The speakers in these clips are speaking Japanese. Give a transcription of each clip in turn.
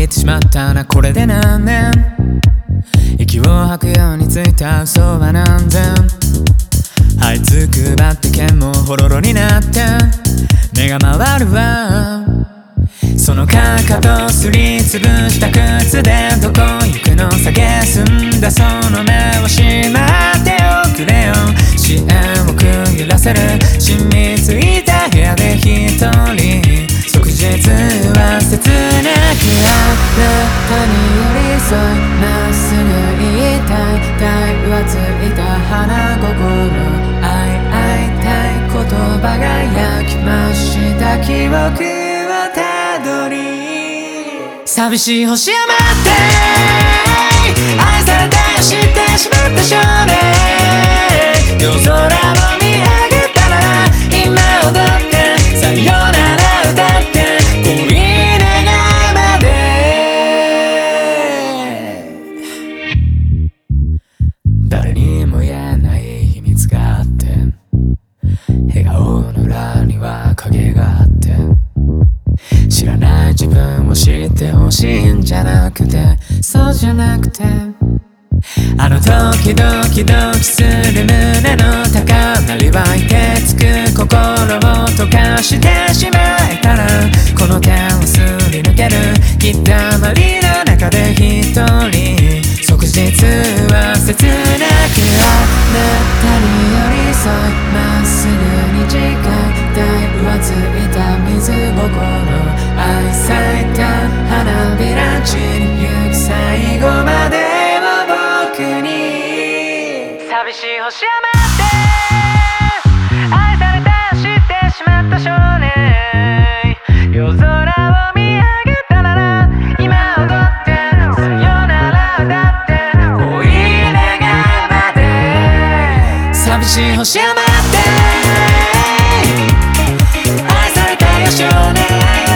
てしまったな、これで何年。息を吐くようについた嘘は何千。這いつくばって剣もほろろになって目が回るわ。そのかかとすりつぶした靴でどこ行くの、酒済んだその目をしまっておくれよ。視線をくゆらせる染みついた部屋で一人、即日は切なくあなたに寄り添いまっすぐ言いたい。体はついた花心、会いたい言葉が焼きました記憶をたどり、寂しい星山って愛されたよ知ってしまった少年。夜空を見上げたら今踊ってさよなら歌って恋願うまで。誰にも言えない秘密があって、笑顔の裏には影があって、知らない自分を知ってほしいんじゃなくて、そうじゃなくて、あの時ドキドキする胸の高鳴り湧いてつく心を溶かしてしまえたら、この手をすり抜けるひだまりの中で一人、即日は切なくあなたに寄り添いまっすぐに近い。体はついた水心、愛咲いた花びら散りゆく最後までを僕に。寂しい星山って愛されたよ知ってしまった少年。夜空を見上げたなら今踊ってさよなら歌って恋願うまで。寂しい星山って愛されたよ少年。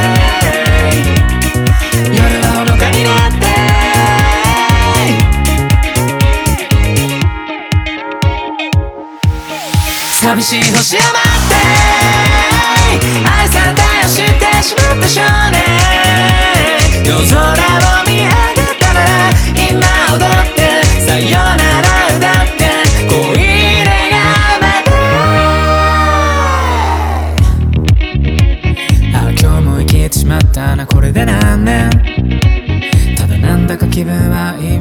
夜は愚かになって寂しい星山って愛されたよ知ってしまった少年。夜空を見上げたなら今踊ってさよなら歌って恋願うまで。ああ今日も生きてしまったな、これで何年。ただなんだか気分はいい